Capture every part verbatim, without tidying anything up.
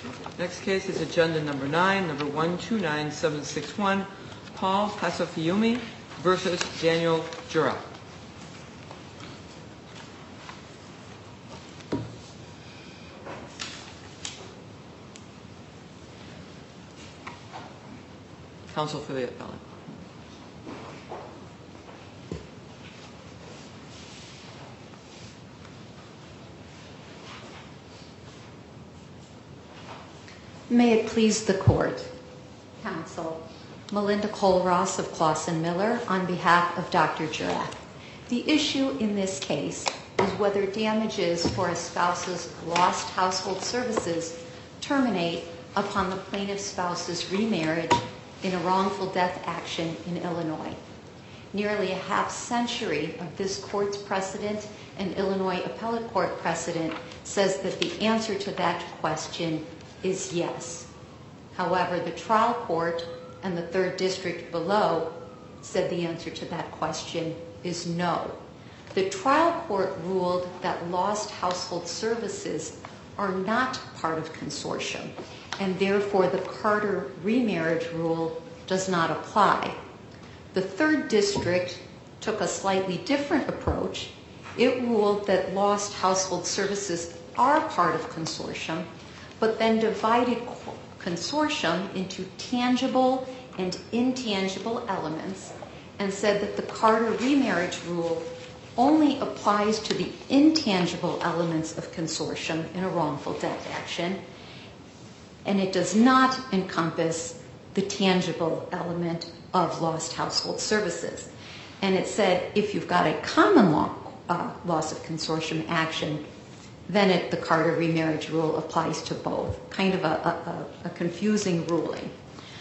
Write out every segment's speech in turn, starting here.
Next case is agenda number nine, number one two nine seven six one, Paul Pasafayumi versus Daniel Jurak. Counsel for the appellant. May it please the court. Counsel, Melinda Cole-Ross of Clausen Miller on behalf of Doctor Jurak. The issue in this case is whether damages for a spouse's lost household services terminate upon the plaintiff's spouse's remarriage in a wrongful death action in Illinois. Nearly a half century of this court's precedent and Illinois appellate court precedent says that the answer to that question is yes. However, the trial court and the third district below said the answer to that question is no. The trial court ruled that lost household services are not part of consortium, and therefore the Carter remarriage rule does not apply. The third district took a slightly different approach. It ruled that lost household services are part of consortium, but then divided consortium into tangible and intangible elements and said that the Carter remarriage rule only applies to the intangible elements of consortium in a wrongful death action, and it does not encompass the tangible element of lost household services. And it said if you've got a common law uh, loss of consortium action, then it, the Carter remarriage rule applies to both. Kind of a, a, a confusing ruling.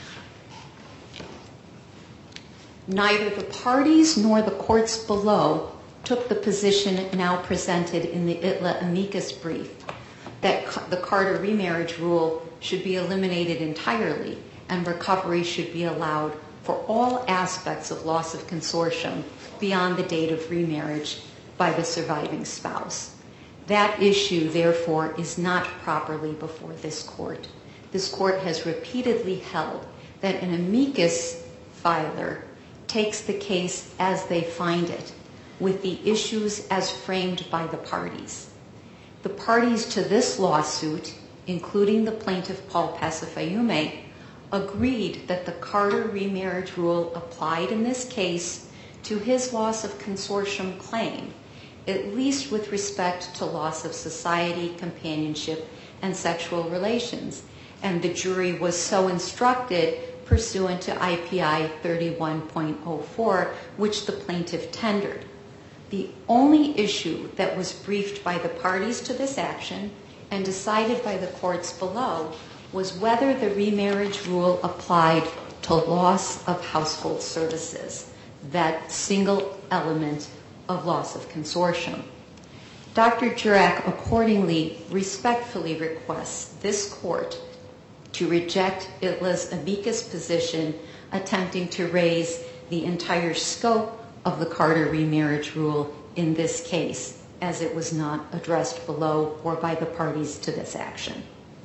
Neither the parties nor the courts below took the position now presented in the I T L A amicus brief that the Carter remarriage rule should be eliminated entirely and recovery should be allowed for all aspects of loss of consortium beyond the date of remarriage by the surviving spouse. That issue, therefore, is not properly before this court. This court has repeatedly held that an amicus filer takes the case as they find it, with the issues as framed by the parties. The parties to this lawsuit, including the plaintiff Paul Pasafayumi, agreed that the Carter remarriage rule applied in this case to his loss of consortium claim, at least with respect to loss of society, companionship, and sexual relations. And the jury was so instructed pursuant to I P I thirty-one point oh four, which the plaintiff tendered. The only issue that was briefed by the parties to this action and decided by the courts below was whether the remarriage rule applied to loss of household services, that single element of loss of consortium. Doctor Jurak accordingly respectfully requests this court to reject I T L A's amicus position attempting to raise the entire scope of the Carter remarriage rule in this case, as it was not addressed below or by the parties to this action.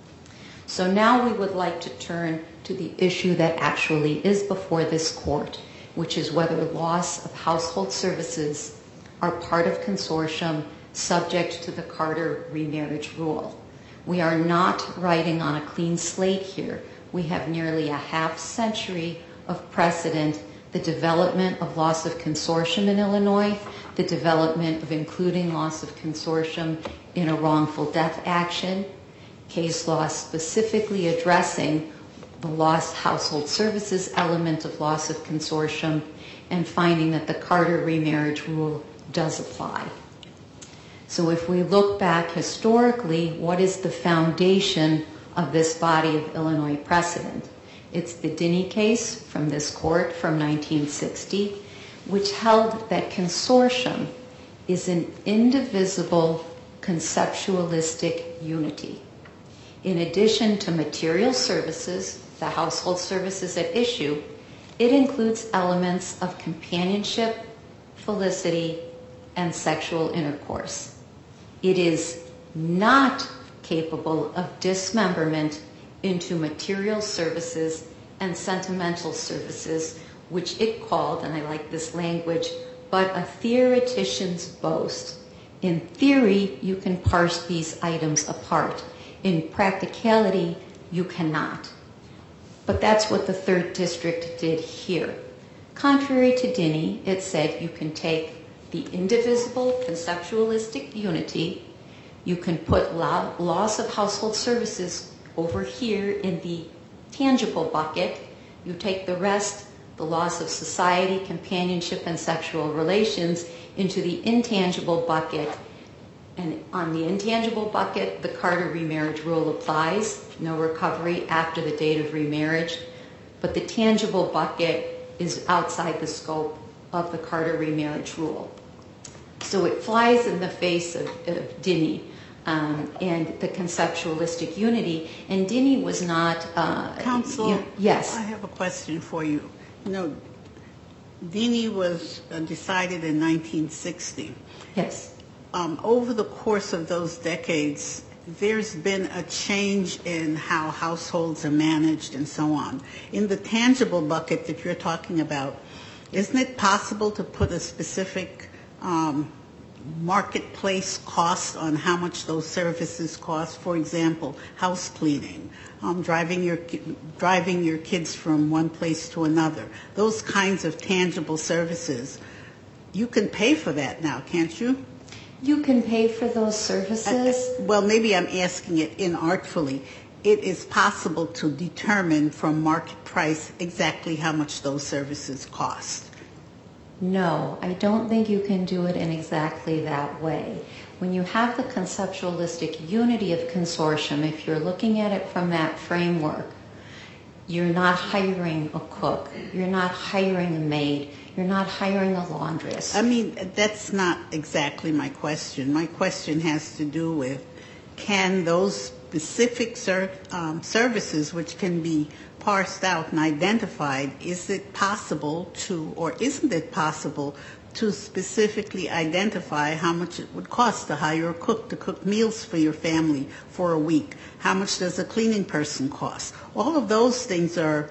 So now we would like to turn to the issue that actually is before this court, which is whether loss of household services are part of consortium subject to the Carter remarriage rule. We are not writing on a clean slate here. We have nearly a half century of precedent, the development of loss of consortium in Illinois, the development of including loss of consortium in a wrongful death action, case law specifically addressing the lost household services element of loss of consortium, and finding that the Carter remarriage rule does apply. So if we look back historically, what is the foundation of this body of Illinois precedent? It's the Dinney case from this court from nineteen sixty, which held that consortium is an indivisible conceptualistic unity. In addition to material services, the household services at issue, it includes elements of companionship, felicity, and sexual intercourse. It is not capable of dismemberment into material services and sentimental services, which it called, and I like this language, but a theoretician's boast. In theory, you can parse these items apart. In practicality, you cannot. But that's what the third district did here. Contrary to Dinny, it said you can take the indivisible conceptualistic unity, you can put lo- loss of household services over here in the tangible bucket, you take the rest, the loss of society, companionship, and sexual relations, into the intangible bucket. And on the intangible bucket, the Carter remarriage rule applies, no recovery after the date of remarriage. But the tangible bucket is outside the scope of the Carter remarriage rule. So it flies in the face of, of Dinny um, and the conceptualistic unity. And Dinny was not... Uh, Counsel, you, yes. I have a question for you. You know, Dinny was uh, decided in nineteen sixty. Yes. Um, over the course of those decades, there's been a change in how households are managed and so on. In the tangible bucket that you're talking about, isn't it possible to put a specific um, marketplace cost on how much those services cost? For example, house cleaning, um, driving your driving your kids from one place to another. Those kinds of tangible services, you can pay for that now, can't you? You can pay for those services. Uh, well, maybe I'm asking it inartfully. It is possible to determine from market price exactly how much those services cost. No, I don't think you can do it in exactly that way. When you have the conceptualistic unity of consortium, if you're looking at it from that framework, you're not hiring a cook, you're not hiring a maid, you're not hiring a laundress. I mean, that's not exactly my question. My question has to do with, can those specific ser- um, services which can be parsed out and identified, is it possible to, or isn't it possible to specifically identify how much it would cost to hire a cook to cook meals for your family for a week? How much does a cleaning person cost? All of those things are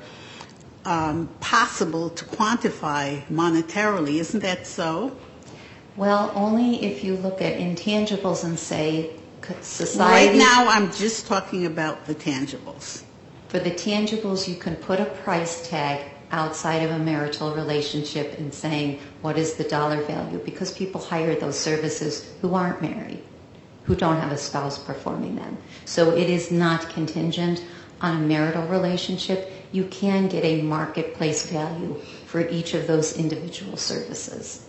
um, possible to quantify monetarily. Isn't that so? Well, only if you look at intangibles and say society. Right now, I'm just talking about the tangibles. For the tangibles, you can put a price tag outside of a marital relationship and saying, what is the dollar value? Because people hire those services who aren't married, who don't have a spouse performing them. So it is not contingent on a marital relationship. You can get a marketplace value for each of those individual services.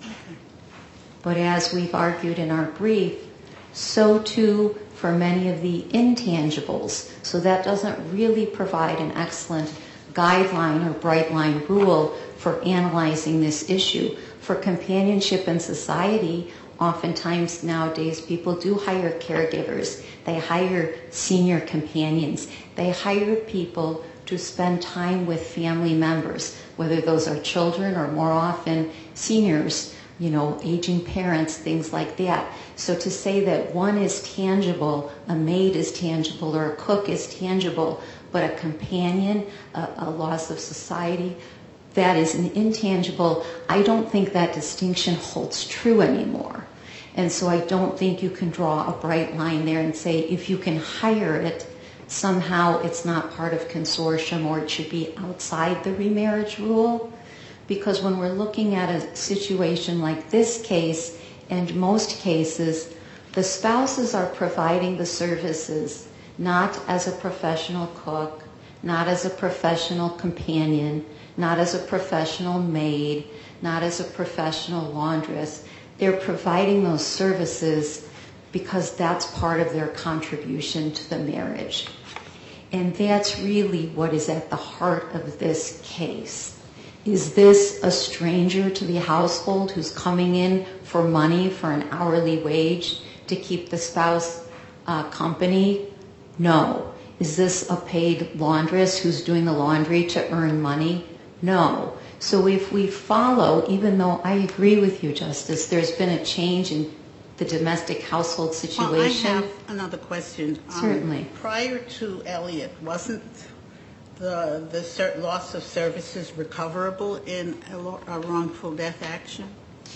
But as we've argued in our brief, so too for many of the intangibles. So that doesn't really provide an excellent guideline or bright line rule for analyzing this issue. For companionship and society, oftentimes nowadays people do hire caregivers. They hire senior companions. They hire people to spend time with family members, whether those are children or more often seniors, you know, aging parents, things like that. So to say that one is tangible, a maid is tangible, or a cook is tangible, but a companion, a, a loss of society, that is an intangible, I don't think that distinction holds true anymore. And so I don't think you can draw a bright line there and say if you can hire it, somehow it's not part of consortium or it should be outside the remarriage rule. Because when we're looking at a situation like this case, and most cases, the spouses are providing the services not as a professional cook, not as a professional companion, not as a professional maid, not as a professional laundress. They're providing those services because that's part of their contribution to the marriage. And that's really what is at the heart of this case. Is this a stranger to the household who's coming in for money for an hourly wage to keep the spouse uh, company? No. Is this a paid laundress who's doing the laundry to earn money? No. So if we follow, even though I agree with you, Justice, there's been a change in the domestic household Well, I situation. have another question. Um, Certainly. Prior to Elliott, wasn't the the ser- loss of services recoverable in a, lo- a wrongful death action?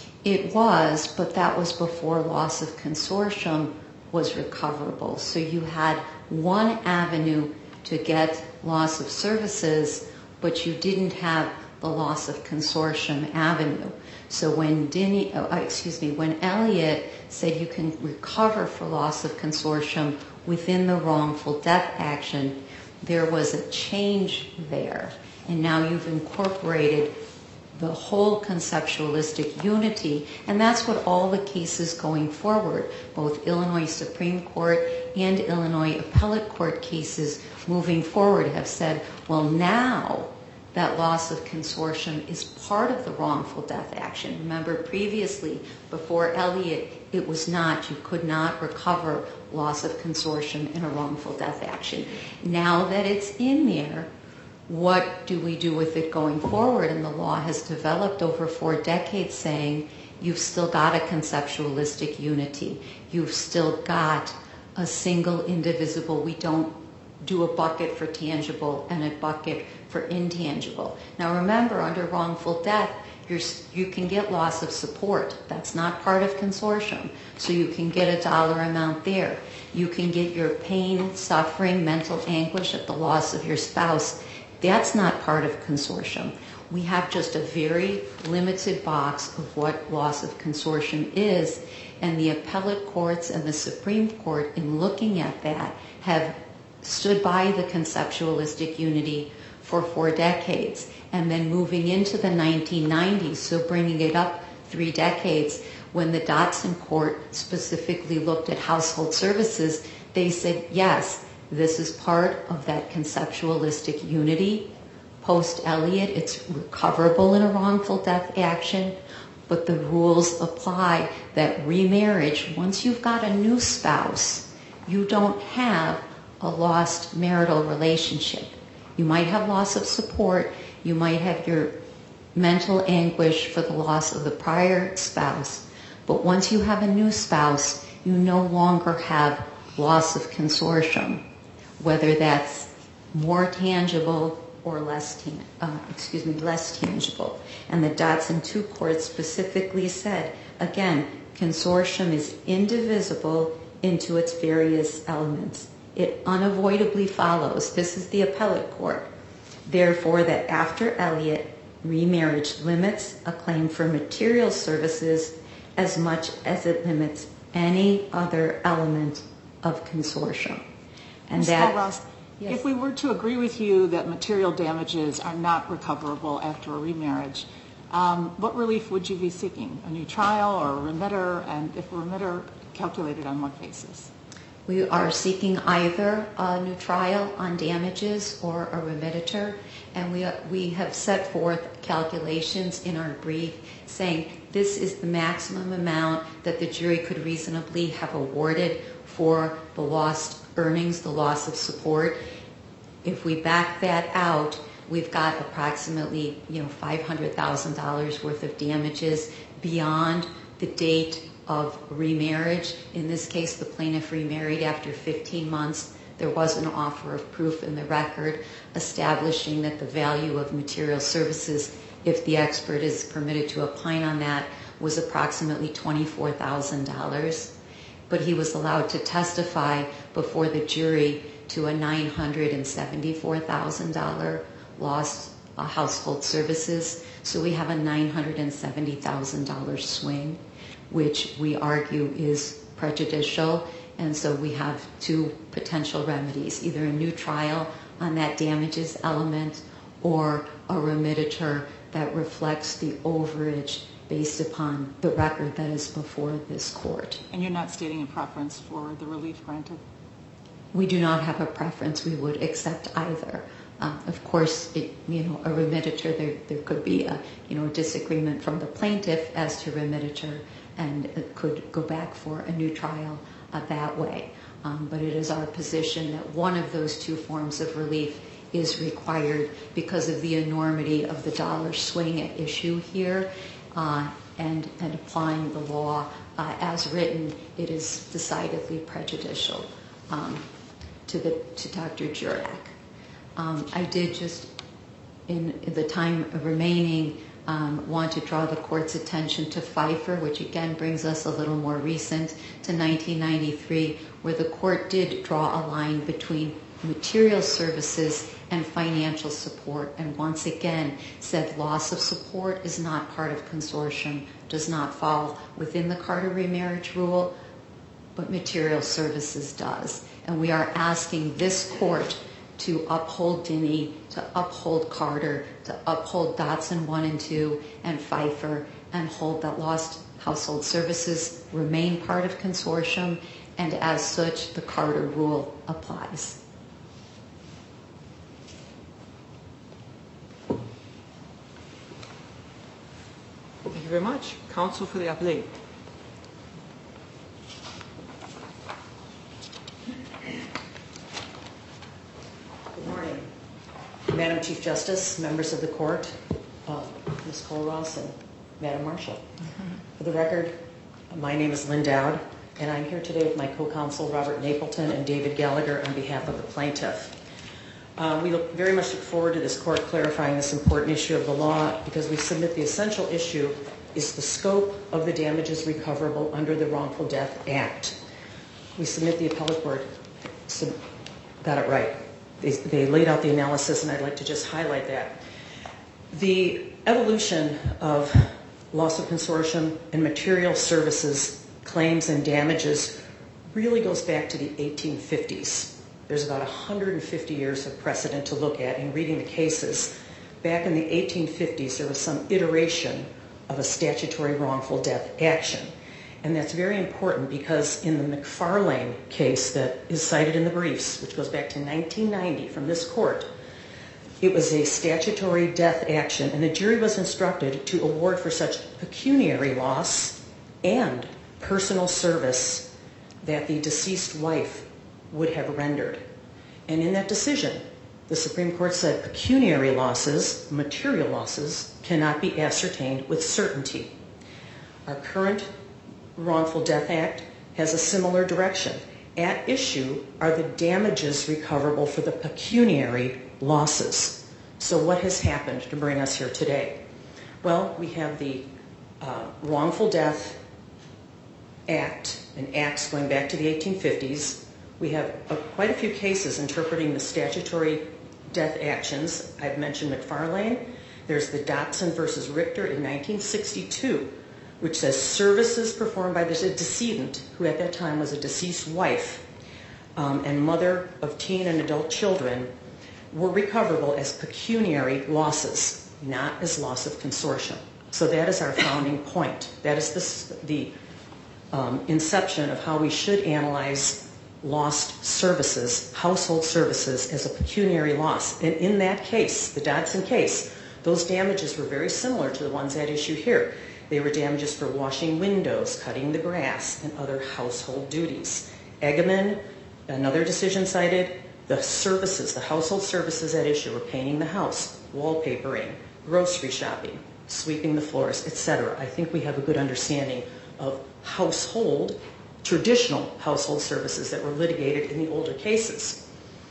It was, but that was before loss of consortium was recoverable. So you had one avenue to get loss of services, but you didn't have the loss of consortium avenue. So when Denny, oh, excuse me, when Elliott said you can recover for loss of consortium within the wrongful death action, there was a change there. And now you've incorporated the whole conceptualistic unity, and that's what all the cases going forward, both Illinois Supreme Court and Illinois Appellate Court cases moving forward have said, well, now that loss of consortium is part of the wrongful death action. Remember, previously, before Elliott, it was not. You could not recover loss of consortium in a wrongful death action. Now that it's in there, what do we do with it going forward? And the law has developed over four decades saying you've still got a conceptualistic unity. You've still got a single indivisible. We don't do a bucket for tangible and a bucket for intangible. Now remember, under wrongful death, you're, you can get loss of support. That's not part of consortium. So you can get a dollar amount there. You can get your pain, suffering, mental anguish at the loss of your spouse. That's not part of consortium. We have just a very limited box of what loss of consortium is, and the appellate courts and the Supreme Court, in looking at that, have stood by the conceptualistic unity for four decades. And then moving into the nineteen nineties, so bringing it up three decades, when the Dotson Court specifically looked at household services, they said, yes, this is part of that conceptualistic unity. Post-Elliott, it's recoverable in a wrongful death action, but the rules apply that remarriage, once you've got a new spouse, you don't have a lost marital relationship. You might have loss of support, you might have your mental anguish for the loss of the prior spouse, but once you have a new spouse, you no longer have loss of consortium, whether that's more tangible or less, tan- uh, excuse me, less tangible. And the Dotson two Court specifically said, again, consortium is indivisible into its various elements. It unavoidably follows, this is the appellate court, therefore that after Elliott, remarriage limits a claim for material services as much as it limits any other element of consortium. And Miz that, Hall-Ross, yes. If we were to agree with you that material damages are not recoverable after a remarriage, um, what relief would you be seeking? A new trial or a remitter? And if a remitter, calculated on what basis? We are seeking either a new trial on damages or a remittiture, and we we have set forth calculations in our brief saying this is the maximum amount that the jury could reasonably have awarded for the lost earnings, the loss of support. If we back that out, we've got approximately, you know, five hundred thousand dollars worth of damages beyond the date of remarriage. In this case, the plaintiff remarried after fifteen months. There was an offer of proof in the record establishing that the value of material services, if the expert is permitted to opine on that, was approximately twenty-four thousand dollars. But he was allowed to testify before the jury to a nine hundred seventy-four thousand dollars lost uh, household services. So we have a nine hundred seventy thousand dollars swing, which we argue is prejudicial. And so we have two potential remedies, either a new trial on that damages element or a remittiture that reflects the overage based upon the record that is before this court. And you're not stating a preference for the relief granted? We do not have a preference. We would accept either. Um, of course, it, you know, a remittiture, there, there could be a, you know, disagreement from the plaintiff as to remittiture, and it could go back for a new trial uh, that way. Um, but it is our position that one of those two forms of relief is required because of the enormity of the dollar swing at issue here. Uh, and, and applying the law uh, as written, it is decidedly prejudicial um, to, the, to Doctor Jurak. Um, I did just, in, in the time remaining, um, want to draw the court's attention to Pfeiffer, which again brings us a little more recent to nineteen ninety-three, where the court did draw a line between material services and financial support, and once again said loss of support is not part of consortium, does not fall within the Carter remarriage rule, but material services does. And we are asking this court to uphold Dinny, to uphold Carter, to uphold Dotson one and two and Pfeiffer, and hold that lost household services remain part of consortium, and as such, the Carter rule applies. Thank you very much. Counsel for the appellate. Good morning. Madam Chief Justice, members of the court, uh, Miz Cole-Ross, and Madam Marshall. Mm-hmm. For the record, my name is Lynn Dowd, and I'm here today with my co-counsel Robert Napleton and David Gallagher on behalf of the plaintiff. Uh, we look, very much look forward to this court clarifying this important issue of the law, because we submit the essential issue is the scope of the damages recoverable under the Wrongful Death Act. We submit the appellate court sub- got it right. They, they laid out the analysis, and I'd like to just highlight that. The evolution of loss of consortium and material services claims and damages really goes back to the eighteen fifties. There's about one hundred fifty years of precedent to look at in reading the cases. Back in the eighteen fifties, there was some iteration of a statutory wrongful death action. And that's very important because in the McFarlane case that is cited in the briefs, which goes back to nineteen ninety from this court, it was a statutory death action, and the jury was instructed to award for such pecuniary loss and personal service that the deceased wife would have rendered. And in that decision, the Supreme Court said pecuniary losses, material losses, cannot be ascertained with certainty. Our current Wrongful Death Act has a similar direction. At issue are the damages recoverable for the pecuniary losses. So what has happened to bring us here today? Well, we have the uh, Wrongful Death Act, and acts going back to the eighteen fifties. We have uh, quite a few cases interpreting the statutory death actions. I've mentioned McFarlane. There's the Dotson versus Richter in nineteen sixty-two, which says services performed by the decedent, who at that time was a deceased wife um, and mother of teen and adult children, were recoverable as pecuniary losses, not as loss of consortium. So that is our founding point. That is the, the um, inception of how we should analyze lost services, household services, as a pecuniary loss. And in that case, the Dotson case, those damages were very similar to the ones at issue here. They were damages for washing windows, cutting the grass, and other household duties. Egeman, another decision cited, the services, the household services at issue were painting the house, wallpapering, grocery shopping, sweeping the floors, et cetera. I think we have a good understanding of household, traditional household services that were litigated in the older cases.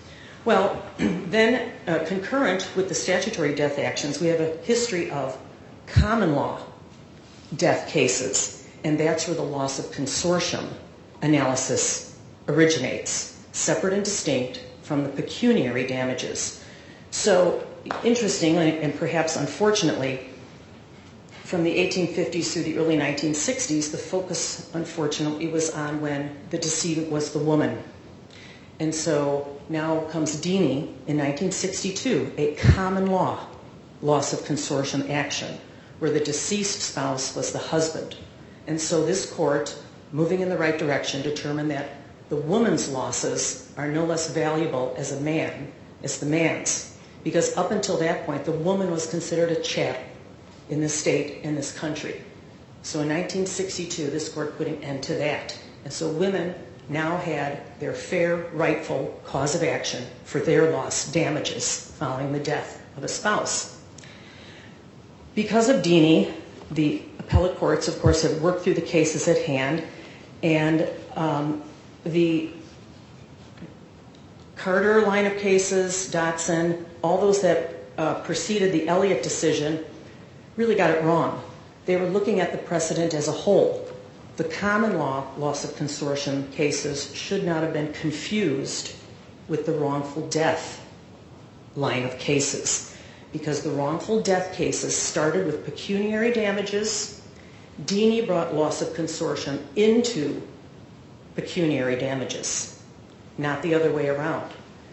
Well, then uh, concurrent with the statutory death actions, we have a history of common law death cases, and that's where the loss of consortium analysis originates, separate and distinct from the pecuniary damages. So interestingly, and perhaps unfortunately, from the eighteen fifties through the early nineteen sixties, the focus, unfortunately, was on when the decedent was the woman. And so now comes Deeney in nineteen sixty-two, a common law loss of consortium action, where the deceased spouse was the husband. And so this court, moving in the right direction, determined that the woman's losses are no less valuable as a man as the man's, because up until that point, the woman was considered a chattel in this state, in this country. So in nineteen sixty-two, this court put an end to that. And so women now had their fair, rightful cause of action for their lost damages following the death of a spouse. Because of Deeney, The appellate courts, of course, have worked through the cases at hand, and um, the Carter line of cases, Dotson, all those that uh, preceded the Elliott decision really got it wrong. They were looking at the precedent as a whole. The common law loss of consortium cases should not have been confused with the wrongful death line of cases, because the wrongful death cases started with pecuniary damages. Deeney brought loss of consortium into pecuniary damages, not the other way around.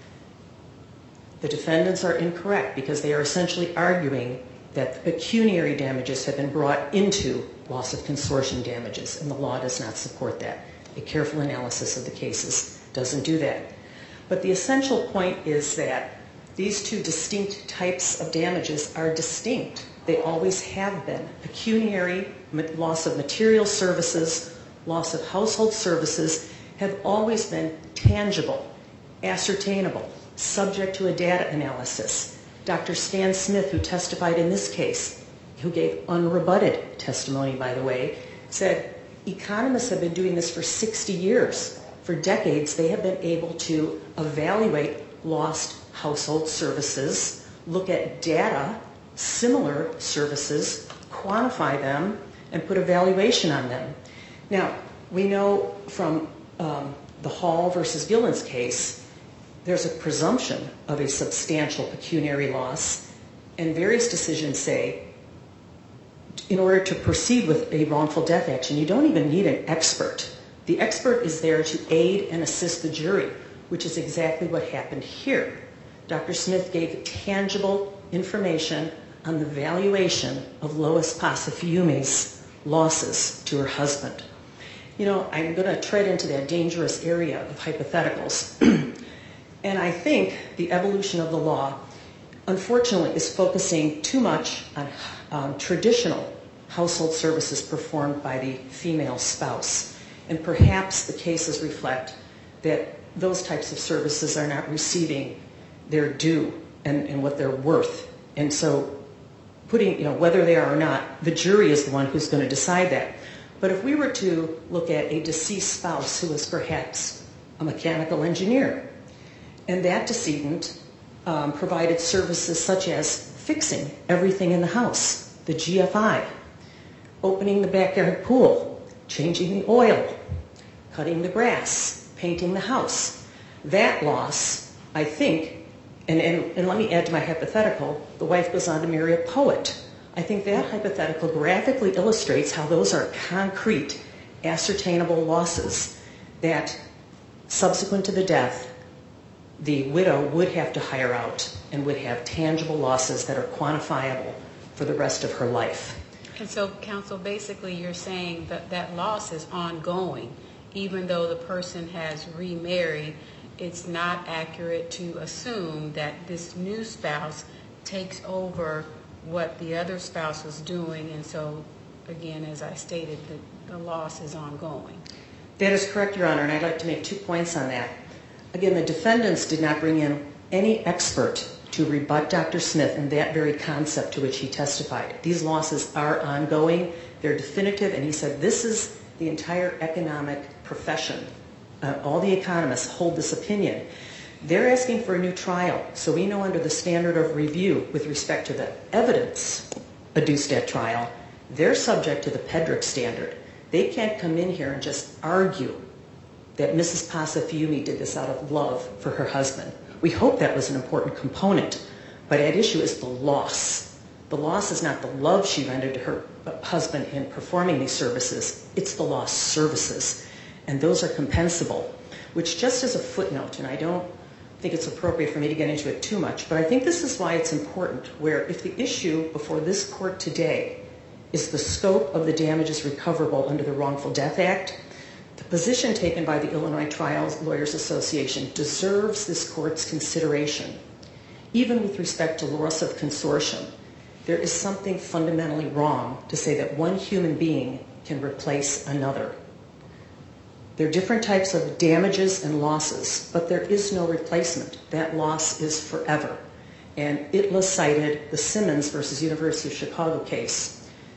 The defendants are incorrect because they are essentially arguing that the pecuniary damages have been brought into loss of consortium damages, and the law does not support that. A careful analysis of the cases doesn't do that. But the essential point is that these two distinct types of damages are distinct. They always have been. Pecuniary, loss of material services, loss of household services have always been tangible, ascertainable, subject to a data analysis. Doctor Stan Smith, who testified in this case, who gave unrebutted testimony, by the way, said economists have been doing this for sixty years. For decades, they have been able to evaluate lost household services, look at data, similar services, quantify them, and put a valuation on them. Now, we know from um, the Hall versus Gillens case, there's a presumption of a substantial pecuniary loss, and various decisions say, in order to proceed with a wrongful death action, you don't even need an expert. The expert is there to aid and assist the jury, which is exactly what happened here. Doctor Smith gave tangible information on the valuation of Lois Pasafiume's losses to her husband. You know, I'm going to tread into that dangerous area of hypotheticals. And I think the evolution of the law, unfortunately, is focusing too much on um, traditional household services performed by the female spouse. And perhaps the cases reflect that those types of services are not receiving their due and, and what they're worth. And so putting, you know, whether they are or not, the jury is the one who's going to decide that. But if we were to look at a deceased spouse who was perhaps a mechanical engineer, and that decedent um, provided services such as fixing everything in the house, the G F I, opening the backyard pool, changing the oil, cutting the grass, painting the house. That loss, I think, and, and, and let me add to my hypothetical, the wife goes on to marry a poet. I think that hypothetical graphically illustrates how those are concrete, ascertainable losses that, subsequent to the death, the widow would have to hire out and would have tangible losses that are quantifiable for the rest of her life. And so, counsel, basically you're saying that that loss is ongoing. Even though the person has remarried, it's not accurate to assume that this new spouse takes over what the other spouse was doing. And so, again, as I stated, the, the loss is ongoing. That is correct, Your Honor, and I'd like to make two points on that. Again, the defendants did not bring in any expert to rebut Doctor Smith and that very concept to which he testified. These losses are ongoing, they're definitive, and he said this is the entire economic profession. Uh, all the economists hold this opinion. They're asking for a new trial, so we know under the standard of review with respect to the evidence adduced at trial, they're subject to the Pedrick standard. They can't come in here and just argue that Missus Pasafiume did this out of love for her husband. We hope that was an important component, but at issue is the loss. The loss is not the love she rendered to her husband in performing these services, it's the lost services, and those are compensable, which just as a footnote, and I don't think it's appropriate for me to get into it too much, but I think this is why it's important, where if the issue before this court today is the scope of the damages recoverable under the Wrongful Death Act, the position taken by the Illinois Trial Lawyers Association deserves this court's consideration. Even with respect to loss of consortium, there is something fundamentally wrong to say that one human being can replace another. There are different types of damages and losses, but there is no replacement. That loss is forever. And I T L A cited the Simmons versus University of Chicago case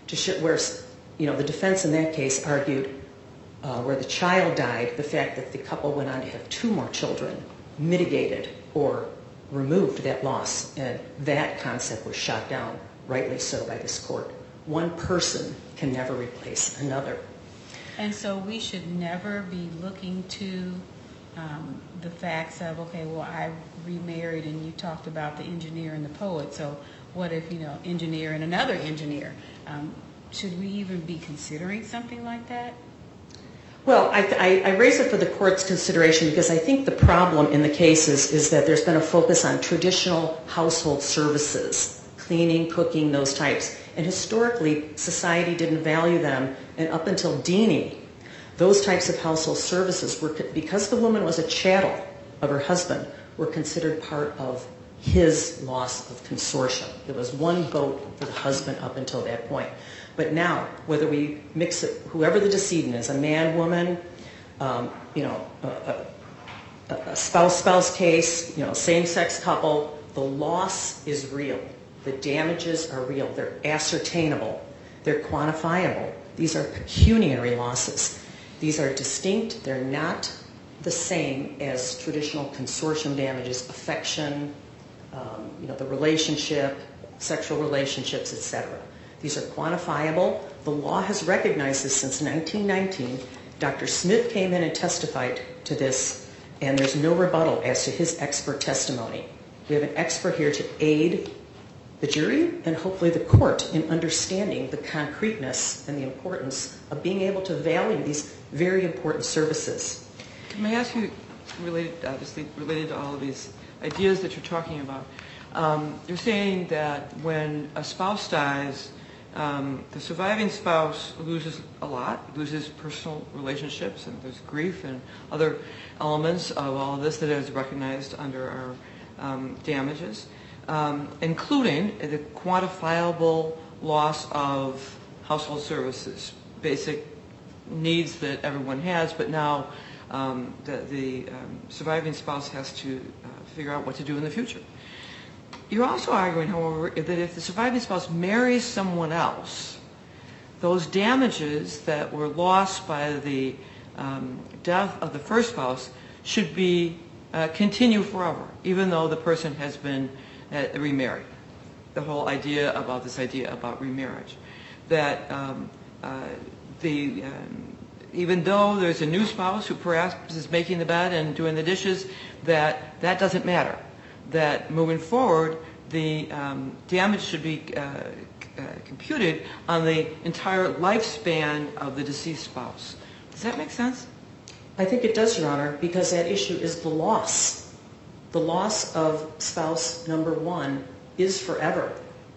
to show where, you know, the defense in that case argued uh, where the child died, the fact that the couple went on to have two more children mitigated or removed that loss, and that concept was shot down, rightly so, by this court. One person can never replace another. And so we should never be looking to um, the facts of, okay, well, I remarried, and you talked about the engineer and the poet, so what if, you know, engineer and another engineer? Um, should we even be considering something like that? Well, I, I, I raise it for the court's consideration because I think the problem in the cases is that there's been a focus on traditional household services, cleaning, cooking, those types. And historically, society didn't value them. And up until Deany, those types of household services were, because the woman was a chattel of her husband, were considered part of his loss of consortium. There was one vote for the husband up until that point. But now, whether we mix it, whoever the decedent is, a man, woman, um, you know, a, a, a spouse-spouse case, you know, same-sex couple, the loss is real. The damages are real. They're ascertainable. They're quantifiable. These are pecuniary losses. These are distinct. They're not the same as traditional consortium damages, affection, um, you know, the relationship, sexual relationships, et cetera. These are quantifiable. The law has recognized this since nineteen nineteen. Doctor Smith came in and testified to this, and there's no rebuttal as to his expert testimony. We have an expert here to aid the jury and hopefully the court in understanding the concreteness and the importance of being able to value these very important services. Can I ask you, related, obviously related to all of these ideas that you're talking about, um, you're saying that when a spouse dies, um, the surviving spouse loses a lot, loses personal relationships, and there's grief and other elements of all of this that is recognized under our um, damages. Um, including the quantifiable loss of household services, basic needs that everyone has, but now um, the, the um, surviving spouse has to uh, figure out what to do in the future. You're also arguing, however, that if the surviving spouse marries someone else, those damages that were lost by the um, death of the first spouse should be uh, continue forever, even though the person has been Uh, remarried. The whole idea about this idea about remarriage, that um, uh, the um, even though there's a new spouse who perhaps is making the bed and doing the dishes, that that doesn't matter. That moving forward, the um, damage should be uh, uh, computed on the entire lifespan of the deceased spouse. Does that make sense? I think it does, Your Honor, because that issue is the loss. The loss of spouse number one is forever.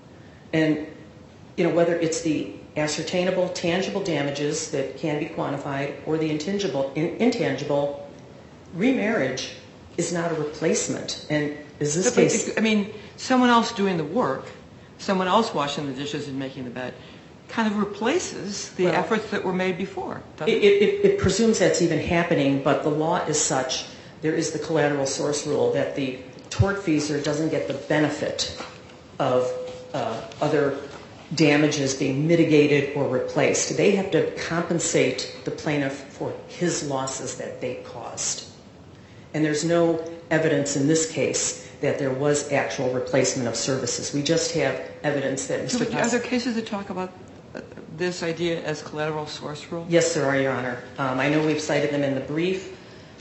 And, you know, whether it's the ascertainable, tangible damages that can be quantified or the intangible, in, intangible, remarriage is not a replacement. And is this but, case... I mean, someone else doing the work, someone else washing the dishes and making the bed, kind of replaces the well, efforts that were made before. It, it, it presumes that's even happening, but the law is such... There is the collateral source rule that the tortfeasor doesn't get the benefit of uh, other damages being mitigated or replaced. They have to compensate the plaintiff for his losses that they caused. And there's no evidence in this case that there was actual replacement of services. We just have evidence that Mister So, are there cases that talk about this idea as collateral source rule? Yes, there are, Your Honor. Um, I know we've cited them in the brief.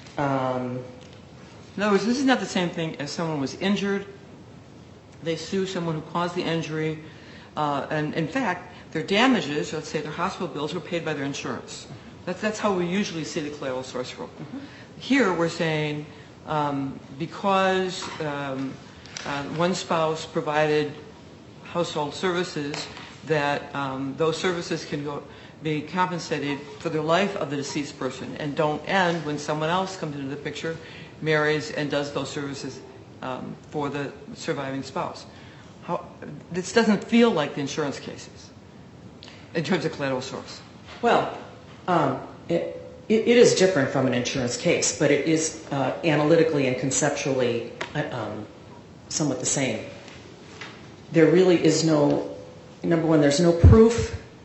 Um, in other words, this is not the same thing as someone was injured. They sue someone who caused the injury. Uh, and, in fact, their damages, let's say their hospital bills, were paid by their insurance. That's, that's how we usually see the collateral source rule. Mm-hmm. Here we're saying um, because um, uh, one spouse provided household services, that um, those services can go be compensated for the life of the deceased person and don't end when someone else comes into the picture, marries, and does those services um, for the surviving spouse. How, this doesn't feel like the insurance cases in terms of collateral source. Well, um, it, it, it is different from an insurance case, but it is uh, analytically and conceptually um, somewhat the same. There really is no, number one, there's no proof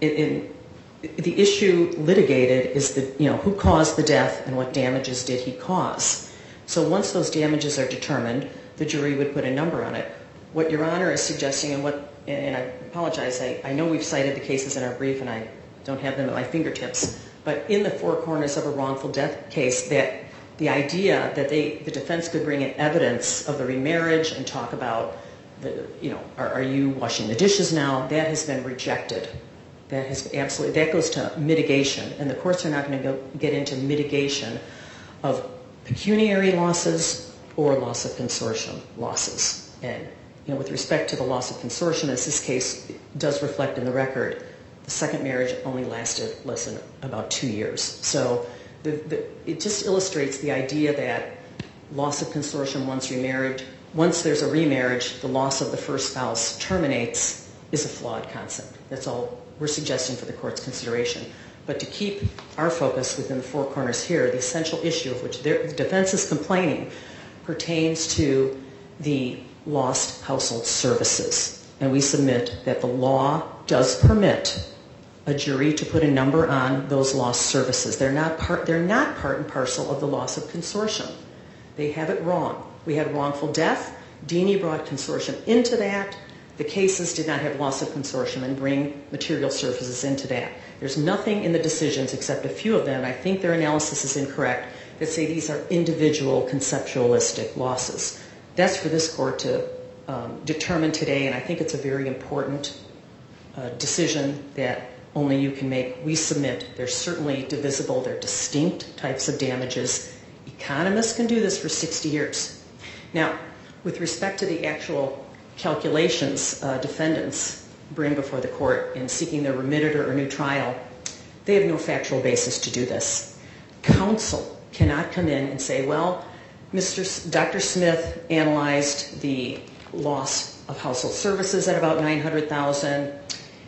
in, in the issue litigated is the, you know, who caused the death and what damages did he cause. So once those damages are determined, the jury would put a number on it. What Your Honor is suggesting, and what, and I apologize, I, I know we've cited the cases in our brief and I don't have them at my fingertips, but in the four corners of a wrongful death case, that the idea that they, the defense could bring in evidence of the remarriage and talk about, the, you know, are, are you washing the dishes now, that has been rejected. That has absolutely, that goes to mitigation, and the courts are not going to go get into mitigation of pecuniary losses or loss of consortium losses. And, you know, with respect to the loss of consortium, as this case does reflect in the record, the second marriage only lasted less than about two years. So the, the, it just illustrates the idea that loss of consortium once remarried, once there's a remarriage, the loss of the first spouse terminates is a flawed concept. That's all we're suggesting for the court's consideration. But to keep our focus within the four corners here, the essential issue of which the defense is complaining pertains to the lost household services. And we submit that the law does permit a jury to put a number on those lost services. They're not part, they're not part and parcel of the loss of consortium. They have it wrong. We had wrongful death. Deany brought consortium into that. The cases did not have loss of consortium and bring material services into that. There's nothing in the decisions except a few of them, and I think their analysis is incorrect, that say these are individual conceptualistic losses. That's for this court to um, determine today, and I think it's a very important uh, decision that only you can make. We submit they're certainly divisible. They're distinct types of damages. Economists can do this for sixty years. Now, with respect to the actual calculations uh, defendants bring before the court in seeking their remitted or new trial, they have no factual basis to do this. Counsel cannot come in and say, well, Mister S- Doctor Smith analyzed the loss of household services at about nine hundred thousand dollars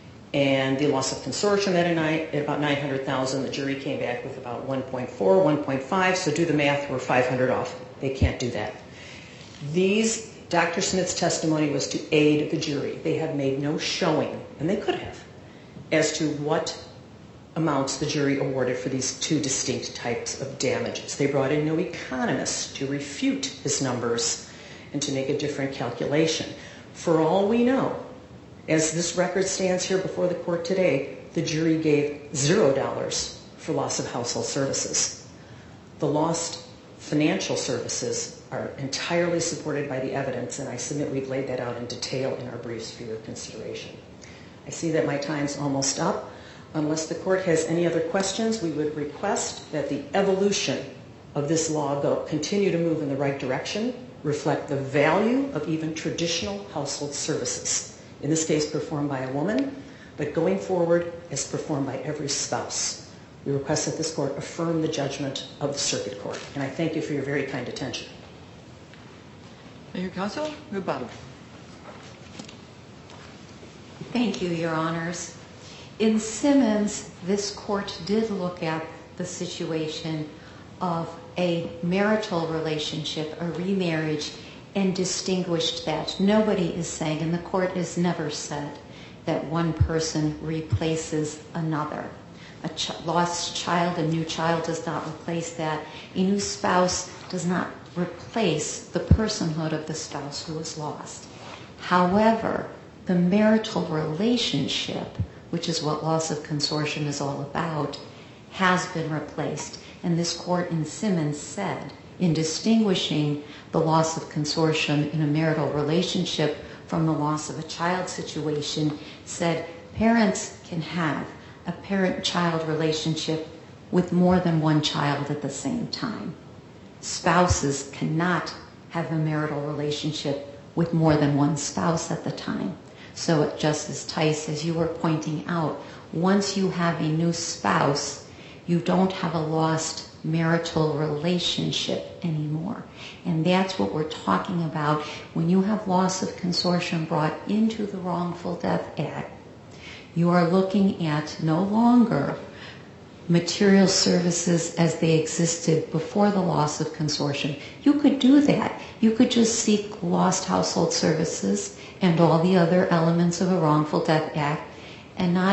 and the loss of consortium at, a ni- at about nine hundred thousand dollars. The jury came back with about one point four, one point five, so do the math, we're five hundred off. They can't do that. These Doctor Smith's testimony was to aid the jury. They have made no showing, and they could have, as to what amounts the jury awarded for these two distinct types of damages. They brought in no economist to refute his numbers and to make a different calculation. For all we know, as this record stands here before the court today, the jury gave zero dollars for loss of household services. The lost financial services are entirely supported by the evidence, and I submit we've laid that out in detail in our briefs for your consideration. I see that my time's almost up. Unless the court has any other questions, we would request that the evolution of this law go, continue to move in the right direction, reflect the value of even traditional household services, in this case performed by a woman, but going forward as performed by every spouse. We request that this court affirm the judgment of the circuit court, and I thank you for your very kind attention. Thank you, counsel. Rebuttal. Thank you, Your Honors. In Simmons, this court did look at the situation of a marital relationship, a remarriage, and distinguished that. Nobody is saying, and the court has never said, that one person replaces another. A ch- lost child, a new child does not replace that. A new spouse does not replace the personhood of the spouse who was lost. However, the marital relationship, which is what loss of consortium is all about, has been replaced. And this court in Simmons said, in distinguishing the loss of consortium in a marital relationship from the loss of a child situation, said parents can have a parent-child relationship with more than one child at the same time. Spouses cannot have a marital relationship with more than one spouse at the time. So, Justice Tice, as you were pointing out, once you have a new spouse, you don't have a lost marital relationship anymore. And that's what we're talking about when you have loss of consortium brought into the Wrongful Death Act. You are looking at no longer material services as they existed before the loss of consortium. You could do that. You could just seek lost household services and all the other elements of a Wrongful Death Act and not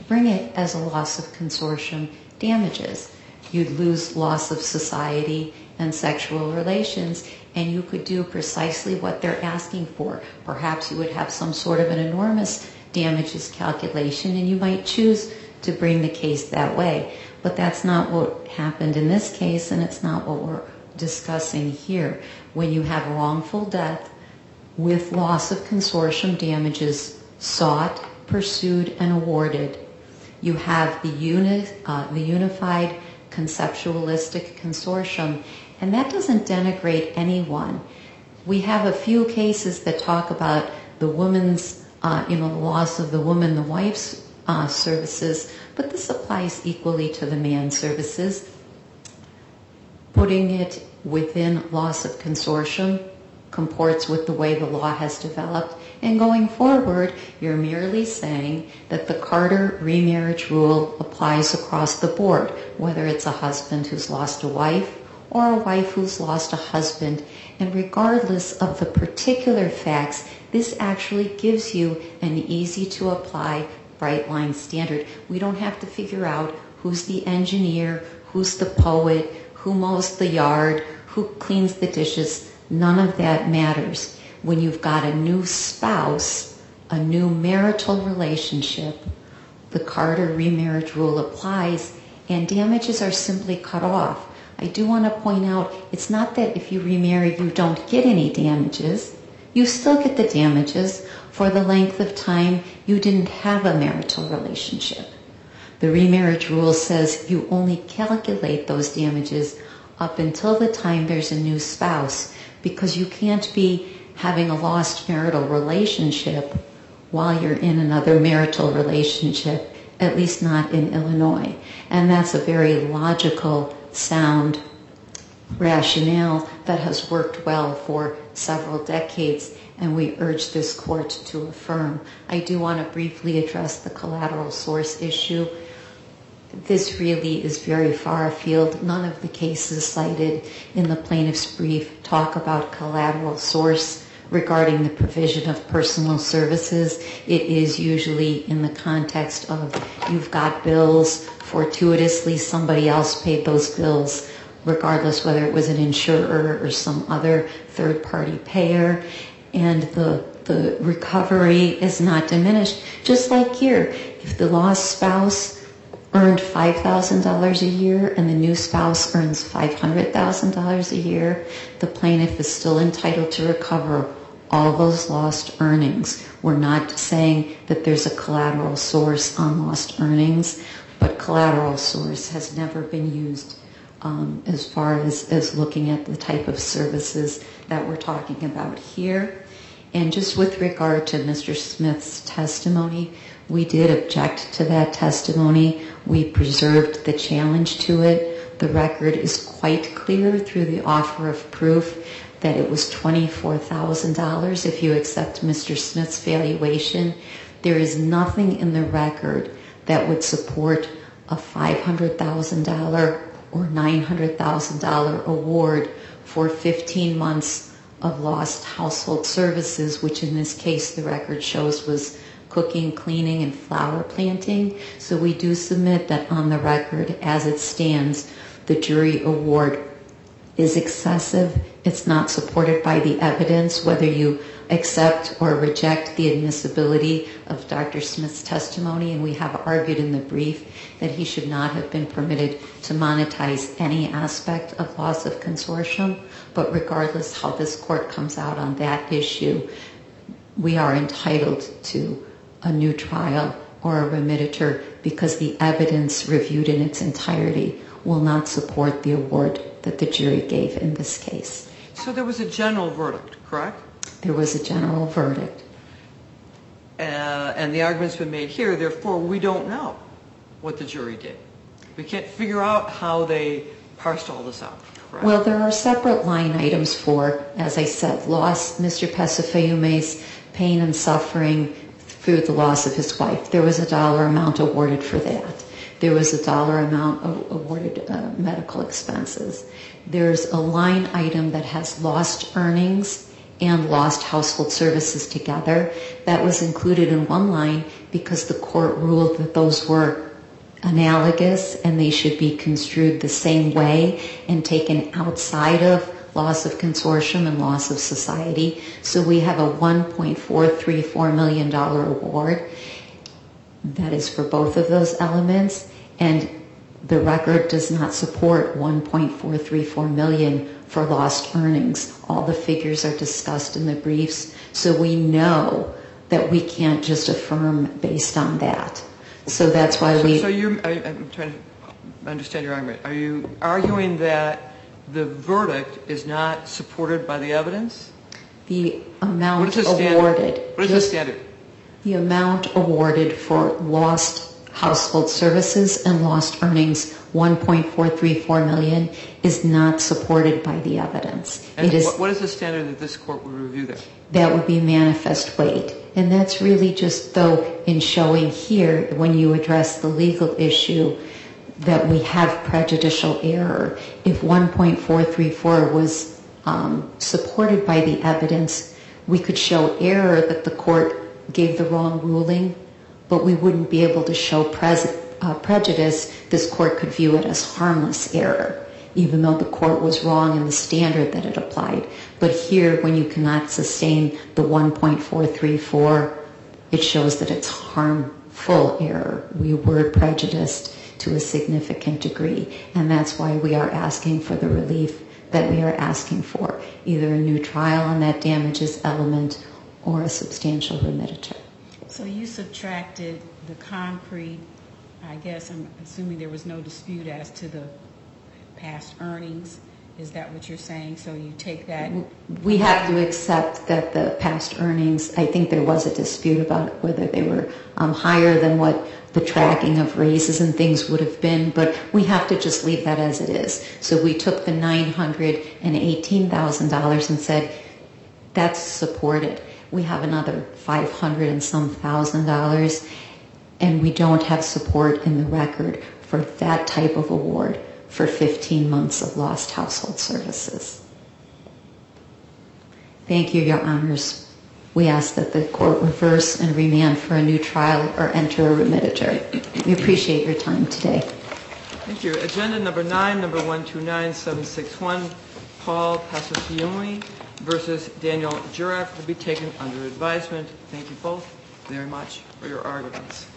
bring it as a loss of consortium damages. You'd lose loss of society and sexual relations, and you could do precisely what they're asking for. Perhaps you would have some sort of an enormous damages calculation, and you might choose to bring the case that way. But that's not what happened in this case, and it's not what we're discussing here. When you have wrongful death with loss of consortium damages sought, pursued, and awarded, you have the, uni- uh, the unified conceptualistic consortium, and that doesn't denigrate anyone. We have a few cases that talk about the woman's, uh, you know, the loss of the woman, the wife's uh, services, but this applies equally to the man's services. Putting it within loss of consortium comports with the way the law has developed, and going forward, you're merely saying that the Carter remarriage rule applies across the board, whether it's a husband who's lost a wife or a wife who's lost a husband. And regardless of the particular facts, this actually gives you an easy to apply bright line standard. We don't have to figure out who's the engineer, who's the poet, who mows the yard, who cleans the dishes. None of that matters. When you've got a new spouse, a new marital relationship, the Carter remarriage rule applies, and damages are simply cut off. I do want to point out, it's not that if you remarry you don't get any damages. You still get the damages for the length of time you didn't have a marital relationship. The remarriage rule says you only calculate those damages up until the time there's a new spouse, because you can't be having a lost marital relationship while you're in another marital relationship, at least not in Illinois. And that's a very logical, sound rationale that has worked well for several decades, and we urge this court to affirm. I do want to briefly address the collateral source issue. This really is very far afield. None of the cases cited in the plaintiff's brief talk about collateral source regarding the provision of personal services. It is usually in the context of you've got bills, fortuitously somebody else paid those bills, regardless whether it was an insurer or some other third-party payer, and the, the recovery is not diminished. Just like here, if the lost spouse earned five thousand dollars a year and the new spouse earns five hundred thousand dollars a year, the plaintiff is still entitled to recover all those lost earnings. We're not saying that there's a collateral source on lost earnings, but collateral source has never been used um, as far as, as looking at the type of services that we're talking about here. And just with regard to Mister Smith's testimony, we did object to that testimony. We preserved the challenge to it. The record is quite clear through the offer of proof that it was twenty-four thousand dollars if you accept Mister Smith's valuation. There is nothing in the record that would support a five hundred thousand dollars or nine hundred thousand dollars award for fifteen months of lost household services, which in this case the record shows was cooking, cleaning, and flower planting. So we do submit that on the record as it stands, the jury award is excessive. It's not supported by the evidence, whether you accept or reject the admissibility of Doctor Smith's testimony, and we have argued in the brief that he should not have been permitted to monetize any aspect of loss of consortium. But regardless how this court comes out on that issue, we are entitled to a new trial or a remittiture because the evidence reviewed in its entirety will not support the award that the jury gave in this case. So there was a general verdict, correct? There was a general verdict. Uh, and the argument's been made here, therefore we don't know what the jury did. We can't figure out how they parsed all this out, correct? Well, there are separate line items for, as I said, loss, Mister Pesafayume's pain and suffering through the loss of his wife. There was a dollar amount awarded for that. There was a dollar amount awarded uh, medical expenses. There's a line item that has lost earnings and lost household services together. That was included in one line because the court ruled that those were analogous and they should be construed the same way and taken outside of loss of consortium and loss of society. So we have a one point four three four million dollars award that is for both of those elements, and the record does not support one point four three four million dollars for lost earnings. All the figures are discussed in the briefs, so we know that we can't just affirm based on that. So that's why we... So, so you're, I, I'm trying to understand your argument. Are you arguing that the verdict is not supported by the evidence? The amount what is the awarded... What is the standard? The amount awarded for lost household services and lost earnings, one point four three four million dollars, is not supported by the evidence. And it is, what is the standard that this court would review that? That would be manifest weight. And that's really just, though, in showing here, when you address the legal issue, that we have prejudicial error. If one point four three four was um, supported by the evidence, we could show error that the court gave the wrong ruling, but we wouldn't be able to show pres- uh, prejudice. This court could view it as harmless error, even though the court was wrong in the standard that it applied. But here, when you cannot sustain the one point four three four, it shows that it's harmful error. We were prejudiced to a significant degree, and that's why we are asking for the relief that we are asking for, either a new trial on that damages element or a substantial remittiture. So you subtracted the concrete, I guess I'm assuming there was no dispute as to the past earnings. Is that what you're saying? So you take that... We have to accept that the past earnings, I think there was a dispute about whether they were um, higher than what the tracking of raises and things would have been, but we have to just leave that as it is. So we took the nine hundred eighteen thousand dollars and said, that's supported. We have another five hundred and some thousand dollars, and we don't have support in the record for that type of award for fifteen months of lost household services. Thank you, Your Honors. We ask that the court reverse and remand for a new trial or enter a remittiture. We appreciate your time today. Thank you. Agenda number nine, number one two nine seven six one, Paul Passacioni versus Daniel Jurek will be taken under advisement. Thank you both very much for your arguments.